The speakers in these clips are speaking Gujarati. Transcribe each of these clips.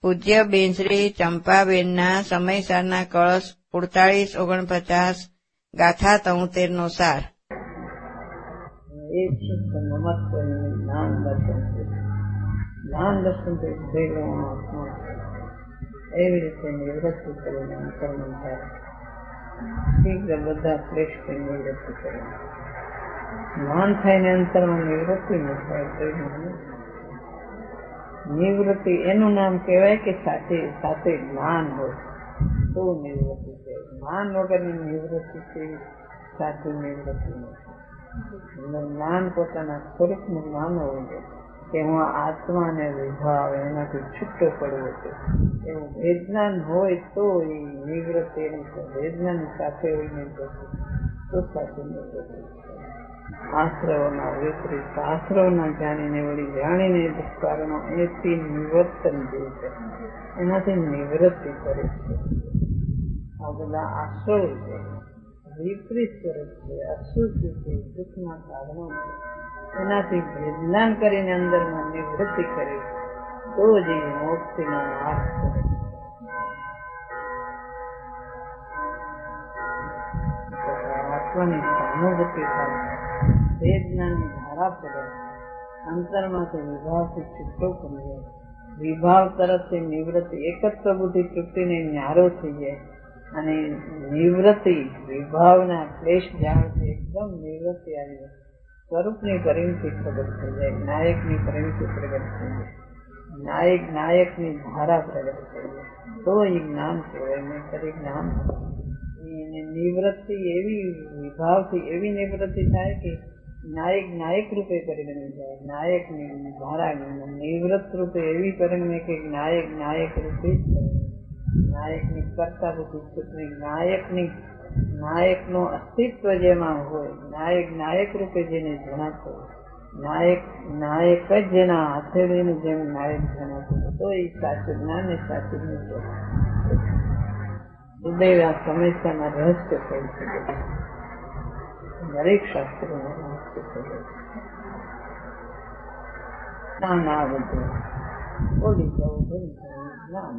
પૂજ્ય બેનશ્રી ચંપાબેનના સમયસારના કળશ 4849 ગાથા 73 નો સાર. એક શુદ્ધ નમસ્તે જ્ઞાન દર્શન જ્ઞાન દર્શનથી ભેગો આત્મા એવી રીતે નિવૃત્તિ કરીને અંતર્મન થાય. શીઘ્ર બધા ક્લેશથી નિવૃત્તિ કરે. જ્ઞાન થઈને અંતરમાં નિવૃત્તિ ન થાય તો નિવૃત્તિ એનું નામ કહેવાય કે સાથે જ્ઞાન હોય તો નિવૃત્તિ છે. જ્ઞાન વગરની નિવૃત્તિ છે સાચી નિવૃત્તિ નથી. જ્ઞાન પોતાના સ્વરૂપનું જ્ઞાન હોવું જોઈએ કે હું આત્માને વિભાવ એનાથી છૂટો પડવો છે એવું વેદનાન હોય તો એ નિવૃત્તિ એની વેદનાની સાથે હોય નિવૃત્તિ તો સાચી નિવૃત્તિ. આશ્રવના વિપરીત આશ્રવના જાણીને વળી જાણીને દુષ્કારણો એથી નિવર્તન દે છે એનાથી નિવૃત્તિ કરે છે. આ બધા આશ્રવ છે, વિપરીત સ્વરૂપ છે, અશુદ્ધિ છે, દુઃખના કારણો છે. એનાથી વેદનાન કરીને અંદરમાં નિવૃત્તિ કરે તો જ એ મોક્ષનો માર્ગ છે. આત્માની સહાનુભૂતિ થાય, વેદનાની ધારા પડે, અંતરમાંથી વિભાવથી છૂટો પડી જાય, વિભાવ તરફથી નિવૃત્તિ એકત્વ બુદ્ધિ તૃપ્તિને ન્યારો થઈ જાય અને નિવૃત્તિ વિભાવના ક્લેશ જાણથી એકદમ નિવૃત્તિ આવી જાય. સ્વરૂપની પરિણતિ પ્રગટ થઈ જાય, નાયકની પરિણતિ પ્રગટ થઈ જાય, નાયકની ધારા પ્રગટ થઈ જાય તો એ જ્ઞાન કહેવાય. નહીંતર જ્ઞાન નિવૃત્તિ એવી વિભાવથી એવી નિવૃત્તિ થાય કે નાયક રૂપે પરિણમી જાય. નાયકની ધારા નિવૃત્ત રૂપે એવી પરિણમે કે નાયક રૂપે જ પરિણમે. નાયકની કરતા બધી ચૂંટણી નાયકનો અસ્તિત્વ જેમાં હોય, નાયક રૂપે જેને જણાતો હોય, નાયક જ જેના હથેળીને જેમ નાયક જણાતો તો એ સાચું જ્ઞાન એ સાચું નિવૃત્તિ. હૃદય આ સમસ્યાના રહસ્ય થઈ શકે છે. દરેક શાસ્ત્રોના રહસ્ય થઈ શકે છે. આ બધું બોલી જવું જ્ઞાન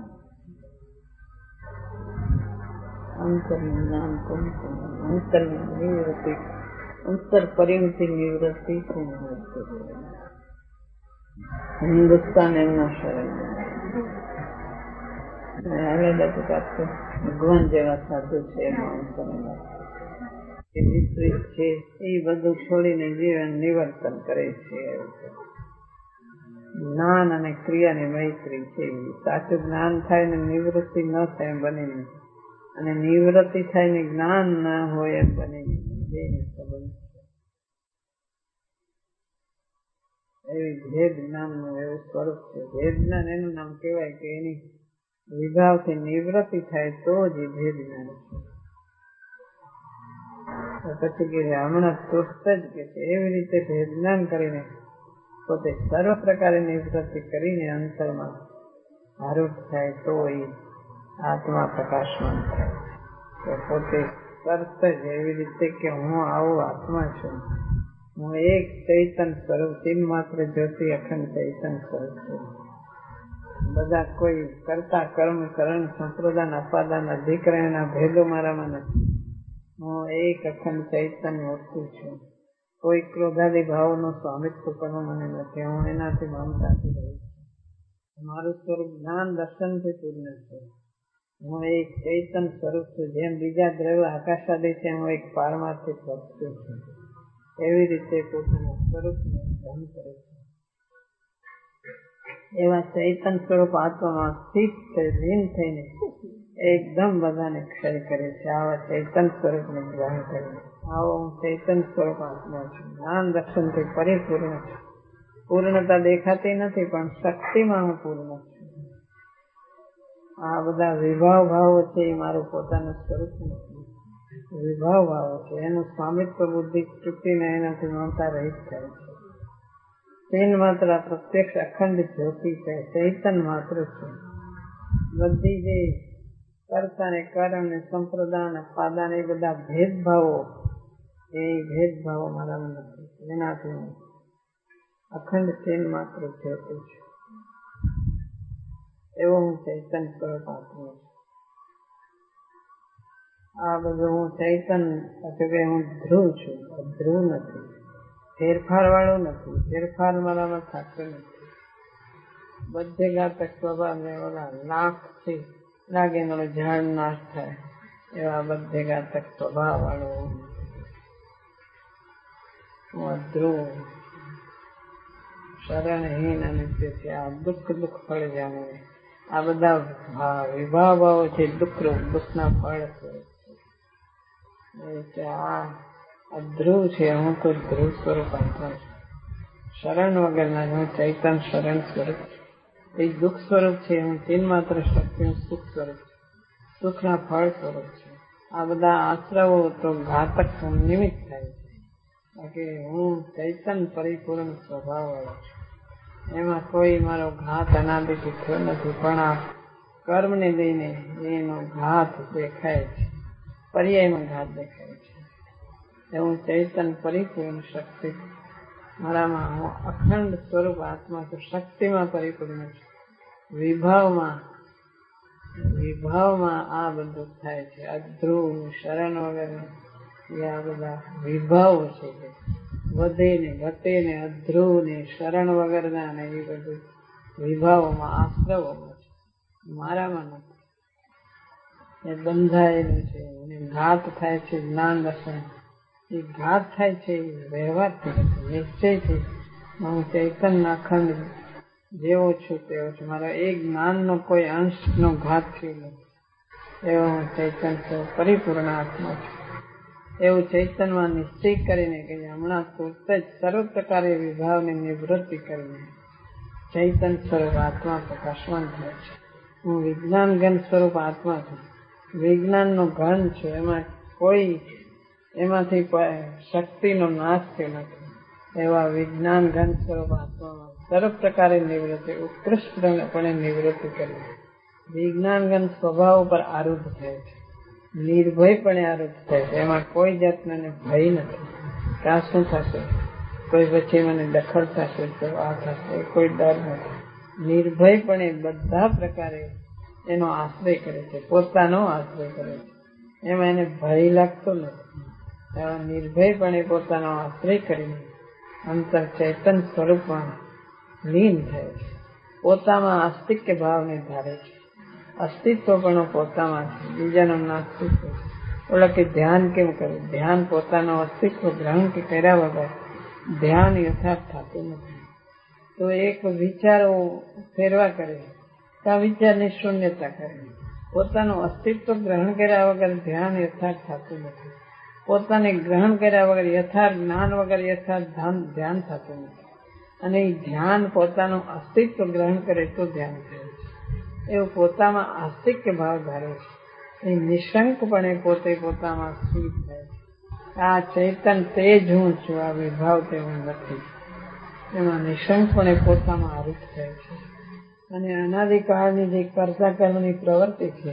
અંતરનું જ્ઞાન કોણ અંતરની નિવૃત્તિ અંતર પરિણતિ નિવૃત્તિ હિન્દુસ્તાન એમના શરણ ભગવાન જેવા સાધુ છે એ વિપરીત છે એ બધું છોડીને જીવન નિવર્તન કરે છે. જ્ઞાન અને ક્રિયાની મૈત્રી છે. સાચું જ્ઞાન થાય ને નિવૃત્તિ ન થાય એમ બને નહીં, અને નિવૃત્તિ થાય ને જ્ઞાન ના હોય એમ બને નહીં. બે સંબંધ એવી ભેદ જ્ઞાનનું એવું સ્વરૂપ છે. ભેદ જ્ઞાન એનું નામ કહેવાય કે એની વિભાવથી નિવૃત્તિ થાય તો જ એ ભેદ જ્ઞાન છે. પછી કે હમણાં તૃષ્ટ જ કે છે એવી રીતે ભેદ જ્ઞાન કરીને પોતે સર્વ પ્રકારે નિવૃત્તિ કરીને અંતરમાં આરૂઢ થાય તો એ આત્મા પ્રકાશમાન થાય. તો પોતે તરત જ એવી રીતે કે હું આવો આત્મા છું, હું એક ચૈતન સ્વરૂપ ચિન્હ માત્ર જ્યોતિ અખંડ ચૈતન સ્વરૂપ છું. બધા કોઈ કરતા કર્મ કરણ સંપ્રદાન અપાદાન અધિકરણના ભેદો મારામાં નથી. હું એક અખંડ ચૈતન મૂર્તિ છું. કોઈ ક્રોધાદી ભાવોનું સ્વામિત્વ પણ મને નથી. હું એનાથી મમતાથી રહું છું. મારું સ્વરૂપ જ્ઞાન દર્શનથી પૂર્ણ છે. હું એક ચૈતન સ્વરૂપ છું. જેમ બીજા દ્રવ્ય આકાશાદી છે હું એક પારમાર્થિક વસ્તુ છું. એવી રીતે પોતાના સ્વરૂપને ધન કરે છે. એવા ચૈતન સ્વરૂપ આત્મામાં સ્થિત લીન થઈને એકદમ બધાને ક્ષય કરે છે. આવા ચૈતન સ્વરૂપને ગ્રહણ કરે. આવો હું ચૈતન સ્વરૂપ આત્મા છું. જ્ઞાન દર્શનથી પરિપૂર્ણ છું. પૂર્ણતા દેખાતી નથી પણ શક્તિમાં હું પૂર્ણ છું. આ બધા વિભાવ ભાવો છે એ મારું પોતાનું સ્વરૂપ નથી. વિભાવ ભાવો છે એનું સ્વામિત્વ બુદ્ધિ ચૂકીને એનાથી મમતા રહિત થાય છે. ચિન્હ માત્ર પ્રત્યક્ષ અખંડ જ્યોતિ છે, ચૈતન માત્ર છે. બધી જે કર્તા ને કારણ ને સંપ્રદાન અપાદાન એ બધા ભેદભાવો મારામાં નથી. એનાથી અખંડ ચિન્હ માત્ર જ્યોતિ છે. એવો હું ચૈતન્ય સ્વરૂપ આત્મા છું. આ બધું હું ચૈતન્ય કે હું ધ્રુવ છું, ધ્રુવ નથી, ફેરફાર વાળો નથી, ફેરફાર મારામાં થતો નથી. બધે ઘાતક સ્વભાવ ઓલા લાખથી લાગે ઝાડ નાશ થાય એવા બધે ઘાતક સ્વભાવ વાળો હું અધ્રુવ, શરણહીન અને તેથી આ દુઃખ ફળ જાણે. આ બધા વિભાવ ભાવો છે દુઃખના ફળ છે. આ અધ્રુવ છે, હું તો ધ્રુવ સ્વરૂપ આત્મા છું. શરણ વગરના હું ચૈતન્ય શરણ સ્વરૂપ. એ દુઃખ સ્વરૂપ છે, હું તીન માત્ર શક્તિ, હું સુખ સ્વરૂપ છું, સુખના ફળ સ્વરૂપ છે. આ બધા આશ્રવો તો ઘાતક નિમિત્ત થાય છે. બાકી હું ચૈતન્ય પરિપૂર્ણ સ્વભાવ વાળો છું. એમાં કોઈ મારો ઘાત અનાદિથી થયો નથી, પણ આ કર્મને લઈને એનો ઘાત દેખાય છે, પર્યાયમાં ઘાત દેખાય છે. હું ચૈતન્ય પરિપૂર્ણ શક્તિ, મારામાં હું અખંડ સ્વરૂપ આત્મા છું, શક્તિમાં પરિપૂર્ણ છું. વિભાવમાં આ બધું થાય છે. અધ્રુવ, શરણ વગર આ બધા વિભાવો છે, વધે ને ઘટે ને અધ્રુવ ને શરણ વગરના ને એ બધું વિભાવોમાં આશ્રવોમાં છે, મારામાં નથી. એ બંધાયેલું છે, એને ઘાત થાય છે જ્ઞાન દર્શન. એ ઘાત થાય છે વ્યવહારથી, નિશ્ચયથી. હું ચૈતન્ય અખંડ જેવો છું તેવો છું. મારો એ જ્ઞાનનો કોઈ અંશનો ઘાત થયો નથી. એવો હું ચૈતન્ય પરિપૂર્ણ આત્મા છું. એવું ચૈતન્યમાં નિશ્ચય કરીને કે હમણાં તુરત જ સર્વ પ્રકારે વિભાવની નિવૃત્તિ કરીને ચૈતન્ય સ્વરૂપ આત્મા પ્રકાશવાન થાય છે. હું વિજ્ઞાન ઘન સ્વરૂપ આત્મા છું, વિજ્ઞાનનો ઘન છું. એમાંથી શક્તિનો નાશ થયો નથી. એવા વિજ્ઞાન ઘન સ્વરૂપ આત્મામાં સર્વ પ્રકારે નિવૃત્તિ, ઉત્કૃષ્ટપણે નિવૃત્તિ કરી વિજ્ઞાન ઘન સ્વભાવ પર આરૂઢ થાય છે, નિર્ભયપણે આરૂઢ થાય છે. એમાં કોઈ જાતનો ભય નથી કે આ શું થશે, કોઈ પછી મને દખલ થશે તો આ થશે, કોઈ ડર નથી. નિર્ભયપણે બધા પ્રકારે એનો આશ્રય કરે છે, પોતાનો આશ્રય કરે છે. એમાં એને ભય લાગતો નથી. એવા નિર્ભયપણે પોતાનો આશ્રય કરીને અંતર ચૈતન્ય સ્વરૂપમાં લીન થાય છે. પોતામાં અસ્તિત્વ ભાવને ધારે છે. અસ્તિત્વ પણ પોતામાં છે, બીજાનું નાસ્તિત્વ. ઓલા કે ધ્યાન કેમ કરવું? ધ્યાન પોતાનું અસ્તિત્વ ગ્રહણ કે કર્યા વગર ધ્યાન યથાર્થ થતું નથી. તો એક વિચારો ફેરવા કરે, આ વિચારની શૂન્યતા કરે. પોતાનું અસ્તિત્વ ગ્રહણ કર્યા વગર ધ્યાન યથાર્થ થતું નથી. પોતાને ગ્રહણ કર્યા વગર યથાર્થ જ્ઞાન વગર યથાર્થ ધ્યાન થતું નથી. અને એ ધ્યાન પોતાનું અસ્તિત્વ ગ્રહણ કરે તો ધ્યાન થાય છે. એવું પોતામાં આસ્તિક્ય ભાવ ધારે છે. એ નિશંકપણે પોતે પોતામાં સ્થિત થાય છે. આ ચૈતન તે જ હું છું, આ વિભાવ તે હું નથી. એમાં નિશંકપણે પોતામાં આરૂઢ થાય છે. અને અનાદિકાળની જે કર્તા કર્મની પ્રવૃત્તિ છે,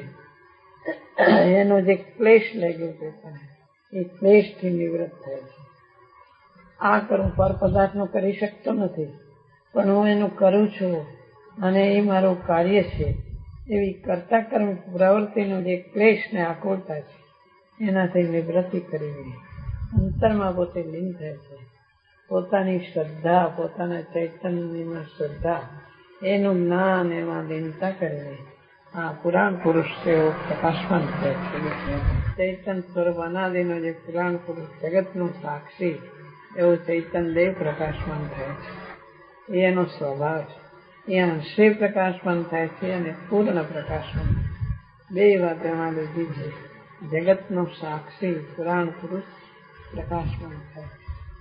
એનો જે ક્લેશ લાગ્યો પોતાને, એ ક્લેશથી નિવૃત્ત થાય છે. આ કરું પર પદાર્થનું કરી શકતો નથી, પણ હું એનું કરું છું અને એ મારું કાર્ય છે. એવી કર્તા કર્મ પ્રવૃત્તિનો જે ક્લેશ ને આકુળતા છે, એનાથી નિવૃત્તિ કરીને અંતરમાં પોતે લીન થાય છે. પોતાની શ્રદ્ધા, પોતાના ચૈતન્યમાં શ્રદ્ધા, એનું જ્ઞાન, એમાં લીનતા કરીને આ પુરાણ પુરુષ તેઓ પ્રકાશવાન થાય છે. ચૈતન્ય સ્વરૂપ અનાદિનો જે પુરાણ પુરુષ, જગતનો સાક્ષી એવું ચૈતન્ય દેવ પ્રકાશવાન થાય છે. એનો સ્વભાવ છે. એ અંશે પ્રકાશવાન થાય છે અને પૂર્ણ પ્રકાશવાન. બે વાત એમાં લીધી છે. જગતનો સાક્ષી પુરાણ પુરુષ પ્રકાશવાન થાય.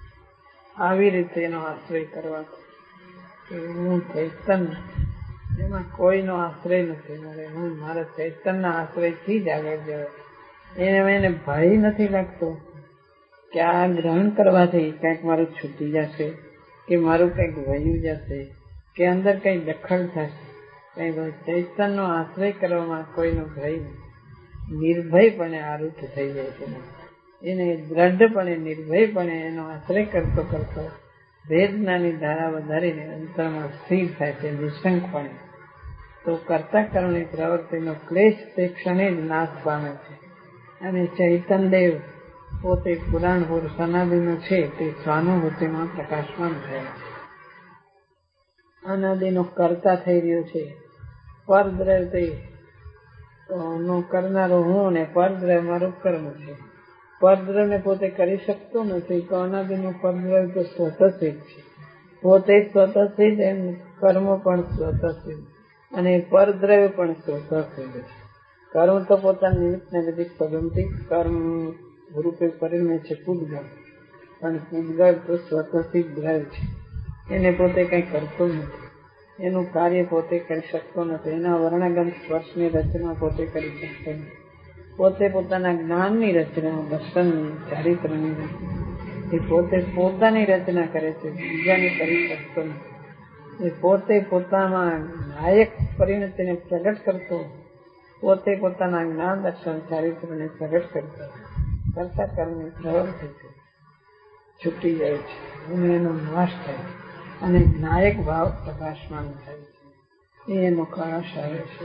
આવી રીતે એનો આશ્રય કરવાથી હું ચૈતન્ય, એમાં કોઈનો આશ્રય નથી મળે. હું મારા ચૈતન્યના આશ્રયથી જ આગળ જવાય. એને ભય નથી લાગતો કે આ ગ્રહણ કરવાથી કંઈક મારું છૂટી જશે, કે મારું કંઈક વયું જશે, કે અંદર કઈ દખલ થશે. કઈ ચૈતન્યનો આશ્રય કરવામાં કોઈનો ભય નથી. નિર્ભયપણે આરૂઢ થઈ જાય છે. એને દ્રઢપણે નિર્ભયપણે એનો આશ્રય કરતો કરતો વેદનાની ધારા વધારીને અંતરમાં સ્થિર થાય છે નિશંકપણે. તો કરતા કર્મની પ્રવૃત્તિનો ક્લેશ તે ક્ષણે જ નાશ પામે છે. અને ચૈતનદેવ પોતે પુરાણ પુરુષ અનાદિનો છે તે સ્વાનુભૂતિમાં પ્રકાશમાન થયા છે. અનાદિનો કરતા થઈ રહ્યો છે. પરદ્રવ્ય તે નો કરનારો હું અને પરદ્રવ્ય મારું કર્મ છે. પરદ્રવ્યને પોતે કરી શકતો નથી તો અનાદિનું પરદ્રવ્ય તો સ્વતઃસિદ્ધ છે. પોતે સ્વતઃસિદ્ધ એમ કર્મ પણ સ્વતઃસિદ્ધ અને પરદ્રવ્ય પણ સ્વતઃસિદ્ધ છે. કર્મ તો પોતાની નિમિત્તને વિધિક પદમથી કર્મ રૂપે પરિણમે છે પૂતગલ, પણ પૂતગલ તો સ્વતઃસિદ્ધ દ્રવ્ય છે. એને પોતે કઈ કરતો નથી, એનું કાર્ય પોતે કરી શકતો નથી, એના વર્ણગંધ સ્પર્શની રચના પોતે કરી શકતો નથી. પોતે પોતાના જ્ઞાનની રચના, દર્શનની, ચારિત્રની રચના એ પોતે પોતાની રચના કરે છે, બીજાની કરી શકતો નથી. એ પોતે પોતામાં નાયક પરિણતિને પ્રગટ કરતો, પોતે પોતાના જ્ઞાન દર્શન ચારિત્રને પ્રગટ કરતો કરતા કર્મની પ્રવૃત્તિ છૂટી જાય છે અને એનો નાશ થાય છે અને નાયક ભાવ પ્રકાશમાન થાય છે. એનો કળશ આવે છે.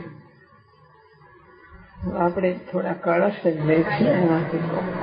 આપણે થોડા કળશ જ લે છે, એમાંથી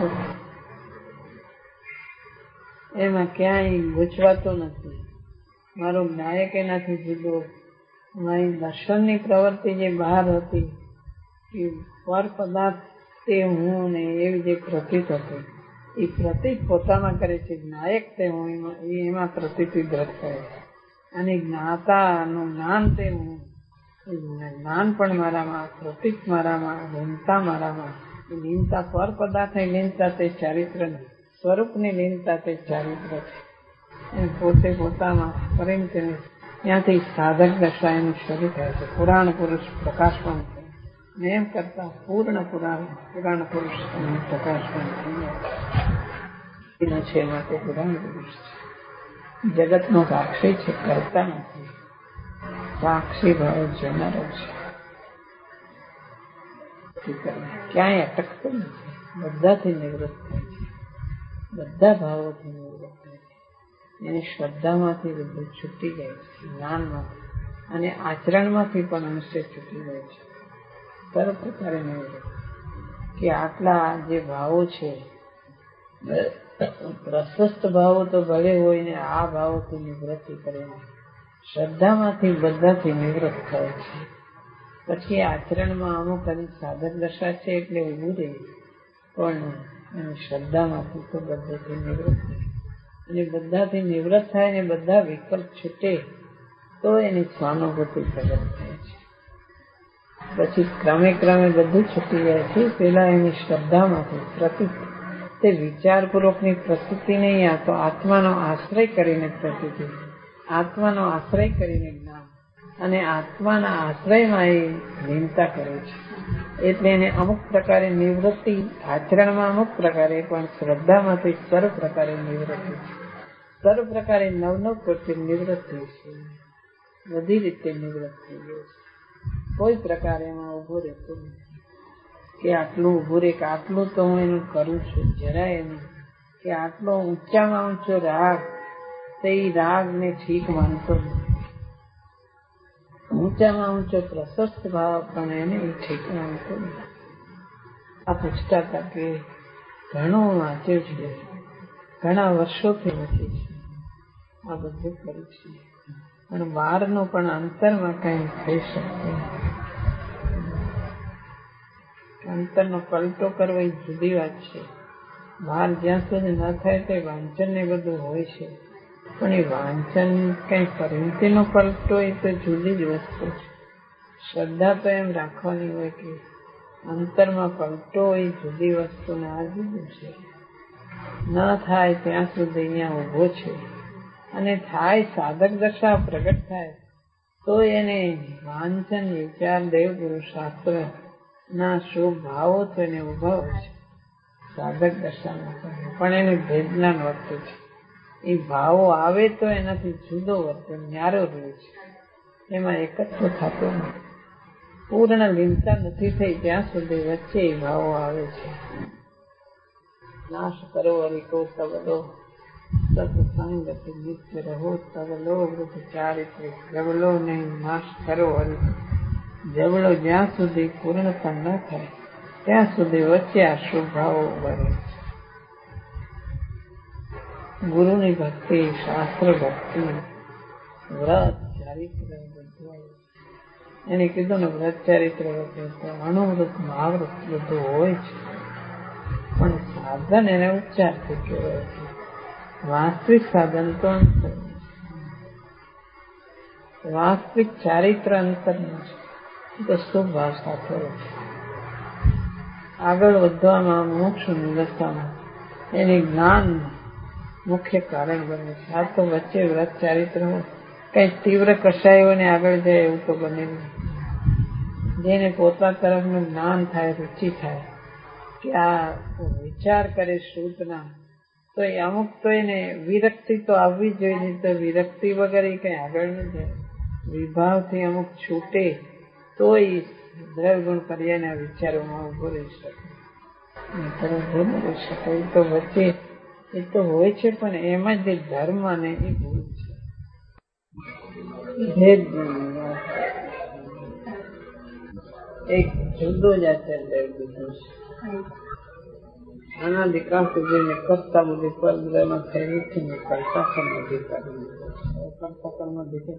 એમાં ક્યાંય ગૂંચવાતો નથી. મારો નાયક એનાથી જુદો. મારી દર્શનની પ્રવૃત્તિ જે બહાર હતી એ પર પદાર્થ તે હું ને એવી જે પ્રતીત હતું એ પ્રતીત પોતામાં કરે છે. નાયક તે હું એમાં પ્રતીતિ દ્રઢ કરે છે. અને જ્ઞાતાનું જ્ઞાન તે હું, જ્ઞાન પણ મારામાં, પ્રતીત મારામાં, લીનતા મારામાં. લીનતા પર પદાર્થની લીનતા તે ચારિત્ર નહીં, સ્વરૂપની લીનતા તે ચારિત્ર છે. એ પોતે પોતામાં પરિણતિ ત્યાંથી સાધક દશા એની શરૂ થાય છે. પુરાણ પુરુષ પ્રકાશમાન થાય ને એમ કરતા પૂર્ણ પુરાણ પુરુષ પ્રકાશમાન થઈ છે. માટે પુરાણ પુરુષ છે. જગતનો સાક્ષી છે, કરતા નથી. સાક્ષી ભાવ જોનારો છે. ક્યાંય અટકતો નથી, બધાથી નિવૃત્ત થાય છે, બધા ભાવોથી નિવૃત્ત થાય છે. એની શ્રદ્ધામાંથી બધું છૂટી જાય છે, જ્ઞાનમાંથી અને આચરણમાંથી પણ અંશે છૂટી જાય છે. સર્વ પ્રકારે નિવૃત્ત કે આટલા જે ભાવો છે, પ્રશસ્ત ભાવો તો ભલે હોય ને આ ભાવોથી નિવૃત્તિ કરે, શ્રદ્ધામાંથી બધાથી નિવૃત્ત થાય છે. પછી આચરણમાં અમુક સાધક દશા છે એટલે ઉભું રહે, પણ શ્રદ્ધામાંથી તો બધાથી નિવૃત્ત થાય અને બધાથી નિવૃત્ત થાય ને બધા વિકલ્પ છૂટે તો એની સ્વાનુભૂતિ પ્રગટ થાય છે. પછી ક્રમે ક્રમે બધું છૂટી જાય છે. પેલા એની શ્રદ્ધામાંથી પ્રતિ તે વિચારપૂર્વકની પ્રતિતિ નહીં, આ તો આત્માનો આશ્રય કરીને પ્રતિતિ, આત્માનો આશ્રય કરીને જ્ઞાન અને આત્માના આશ્રયમાં એ લીનતા કરે છે. એટલે એને અમુક પ્રકારે નિવૃત્તિ, આચરણમાં અમુક પ્રકારે, પણ શ્રદ્ધામાંથી સર્વ પ્રકારે નિવૃત્તિ છે. સર્વ પ્રકારે નવ પ્રત્યે નિવૃત્તિ છે. બધી રીતે નિવૃત્ત થઈ ગયો છે. કોઈ પ્રકારે એમાં ઉભો રહેતો નથી કે આટલું ઉભું રહે કે આટલું તો હું એનું કરું છું, જરાય નહીં. કે આટલો ઊંચામાં ઊંચો રાગ તે રાગ ને ઠીક માનતો નથી. ઊંચામાં ઊંચો પ્રશસ્ત ભાવ પણ એને ઠીક માનતો નથી. આ પૂછતા હતા કે ઘણું વાંચ્યું છે, ઘણા વર્ષોથી વાંચે છે, આ બધું કર્યું છે, પણ બહારનું પણ અંતરમાં કઈ થઈ શકતું નથી. અંતરનો પલટો કરવો એ જુદી વાત છે. બહાર જ્યાં સુધી ન થાય તે વાંચન ને બધું હોય છે, પણ એ વાંચન કઈ પરિણતિનો પલટો એ તો જુદી જ વસ્તુ છે. શ્રદ્ધા તો એમ રાખવાની હોય કે અંતરમાં પલટો એ જુદી વસ્તુ ને આ જુદું છે. ન થાય ત્યાં સુધી અહીંયા ઉભો છે અને થાય સાધક દશા પ્રગટ થાય તો એને વાંચન, વિચાર, દેવ પુરુષ શાસ્ત્ર ના શુભ ભાવો તો એને ઉભા હોય છે સાધક દશામાં, પણ એને ભેદના વર્તે છે. એ ભાવો આવે તો એનાથી જુદો વર્તે, ન્યારો રહે છે, એમાં એકત્વ થતો નથી. પૂર્ણ લીનતા નથી થઈ ત્યાં સુધી વચ્ચે એ ભાવો આવે છે. નાશ કરો હરિકો તબલો સત્સંગત નિત્ય રહો, તવલો વૃદ્ધ ચારિત્રિક જવલો નહીં નાશ કરો. અને જવલો જ્યાં સુધી પૂર્ણતા ન થાય ત્યાં સુધી વચ્ચે આ શુભાવો બને. ગુરુની ભક્તિ, શાસ્ત્ર ભક્તિ, વ્રત ચારિત્ર બધું એને કીધું ને, વ્રત ચારિત્ર અણુવ્રત મહાવ્રત બધું હોય છે, પણ સાધન એને ઉચ્ચારથી કહેવાય છે. વાસ્તવિક સાધન તો અંતર, વાસ્તવિક ચારિત્ર અંતરનું છે. તો સ્વભાવ સાથે આગળ વધવામાં, મોક્ષની દશામાં એની જ્ઞાન મુખ્ય કારણ બને છે. આ તો વચ્ચે વ્રત ચારિત્ર હોય, કઈ તીવ્ર કષાયોને આગળ જાય એવું તો બને નહીં. જેને પોતા તરફનું જ્ઞાન થાય, રુચિ થાય કે આ વિચાર કરે શુદ્ધના, તો એ અમુક તો એને વિરક્તિ તો આવવી જોઈએ, નહીં તો વિરક્તિ વગર એ કઈ આગળ ન જાય. વિભાવથી અમુક છૂટે તો એ દ્રવ્યગુણ પર્યાયના વિચારોમાં ઉભો રહી શકે. ઉભો રહી શકે એ તો વચ્ચે એ તો હોય છે, પણ એમાં જે ધર્મ અને એ ભૂલ છે. ભેદ એક જુદો જ આચાર્ય દીધો છે. અનાધિકાર સુધી કરતા બધી પરબ્રહ્મ થયેલી છે ને, કરતા કર્મ અધિકાર, કરતા કર્મ અધિકાર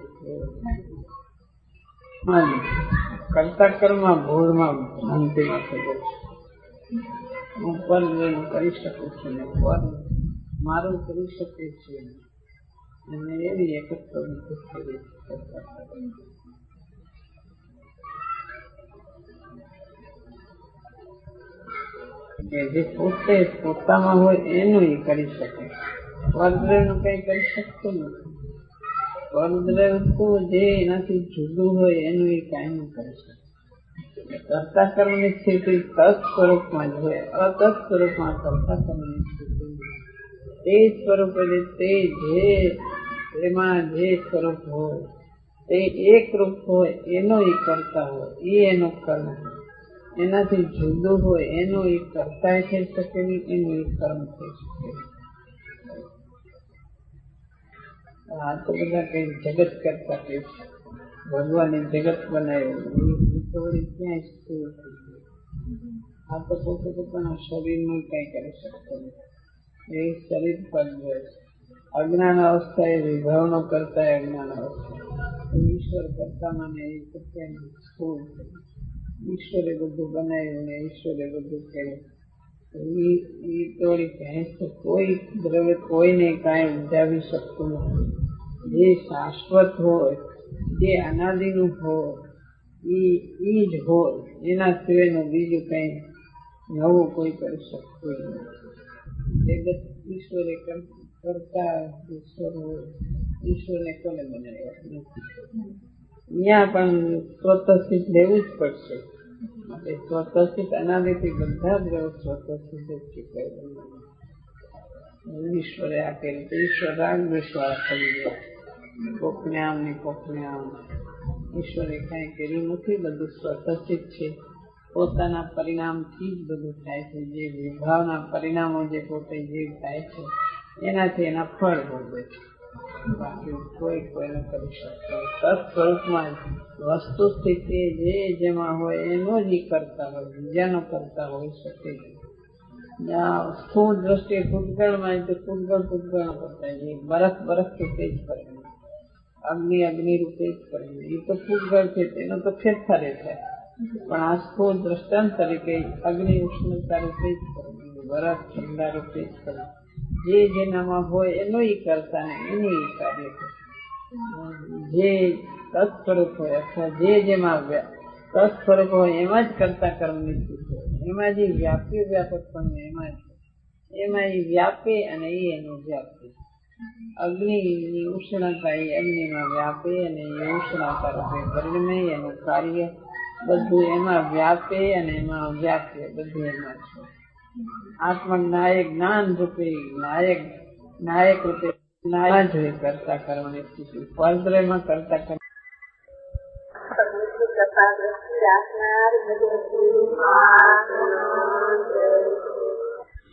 ક્યાંય કરતા કર્મ ભૂળમાં ભ્રાંતિમાં થઈ જાય છે. હું પરબ્રહ્મ કરી શકું છું ને, પર મારું કરી શકે છે, અને એવી એક જ પ્રવૃત્તિ થઈ રહી છે. જે પોતે પોતામાં હોય એનું એ કરી શકે, પરદ્રવ્યનું કઈ કરી શકતું નથી. પરદ્રવ્ય તો જે એનાથી જુદું હોય એનું એ કાંઈ ન કરી શકે. કરતા કર્મની સ્થિતિ તત્ સ્વરૂપમાં જ હોય, અતત્ સ્વરૂપમાં કરતા કર્મની સ્થિતિ તે સ્વરૂપ એટલે તે જે એમાં જે સ્વરૂપ હોય તે એક રૂપ હોય એનો એ કરતા હોય, એ એનું કર્મ હોય. એનાથી જુદું હોય એનું એ કરતા થઈ શકે નહીં, એનું એ કર્મ થઈ શકે. આ તો બધા કઈ જગત કરતા કે ભગવાને જગત બનાવ્યું, ક્યાંય સ્થિર થઈ ગયું. આ તો પોતે પોતાના શરીરનું કઈ કરી શકતો નથી, એ શરીર પર જાય છે. અજ્ઞાન અવસ્થા એ વિભાવનો કરતા અજ્ઞાન અવસ્થા, ઈશ્વર કરતા મને એ પ્રત્યેનું સ્થૂળ થયું. ઈશ્વરે બધું બનાવ્યું ને ઈશ્વરે બધું કર્યું. એ તોડી ભેંસ તો કોઈ દ્રવ્ય કોઈને કાંઈ ઉજાવી શકતું નથી. જે શાશ્વત હોય, જે અનાદિનું હોય, એ જ હોય. એના સિવાયનું બીજું કઈ નવું કોઈ કરી શકતું નથી. જગત ઈશ્વરે કરતા ઈશ્વર હોય, ઈશ્વરને કોને બનાવ્યા નથી. અહીંયા પણ સ્વતઃસિદ્ધ લેવું જ પડશે. માટે સ્વતઃસિદ્ધ અનાદિથી બધા દ્રવ સ્વતઃસિદ્ધ જ છે. ઈશ્વરે આપેલું તો ઈશ્વર રાગ દ્વેષવાળા થઈ ગયા. પોખણ્યામ ની પોખણ્યામ ઈશ્વરે કઈ કર્યું નથી, બધું સ્વતઃસિદ્ધ છે. પોતાના પરિણામથી જ બધું થાય છે. જે વિભાવના પરિણામો જે પોતે જે થાય છે એનાથી એના ફળ ભોગવે છે. બાકી કોઈ કોઈને કરી શકતો તત્સ્વરૂપમાં વસ્તુ સ્થિતિ જે જેમાં હોય એનો જ કરતા હોય, બીજાનો કરતા હોય શકે. સ્થૂળ દ્રષ્ટિએ પૂતગળમાં તો પૂતગળ કરતા છે. બરફ રૂપે જ કરે, અગ્નિ રૂપે જ કરે. એ તો પૂતગળ છે, તેનો તો ફેરફાર થાય. પણ આ સ્થૂળ દ્રષ્ટાંત તરીકે અગ્નિ ઉષ્ણતા રૂપે જ કરે, બરફ ઠંડા રૂપે જ કરે. જે જેનામાં હોય એનો ઈ કરતા ને એનું ઈ કાર્ય કરે. જે તત્સ્વરૂપ હોય અથવા જે જેમાં તત્સ્વરૂપ હોય એમાં જ કરતા કર્મની સ્થિતિ હોય. એમાં જે વ્યાપી વ્યાપક પણ એમાં એ વ્યાપે અને એ એનું વ્યાપે. અગ્નિની ઉષ્ણતા એ અગ્નિમાં વ્યાપે અને એ ઉષ્ણતા રૂપે પરિણમે. એનું કાર્ય બધું એમાં વ્યાપે અને એમાં વ્યાપે, બધું એમાં છે. આત્મનાયક જ્ઞાન રૂપે નાયક રૂપે નાયા જોઈએ કરતા કરવાની સ્થિતિ. પરદ્રવ્યમાં કરતા કર્મ કૃપા દ્રષ્ટિ રાખનાર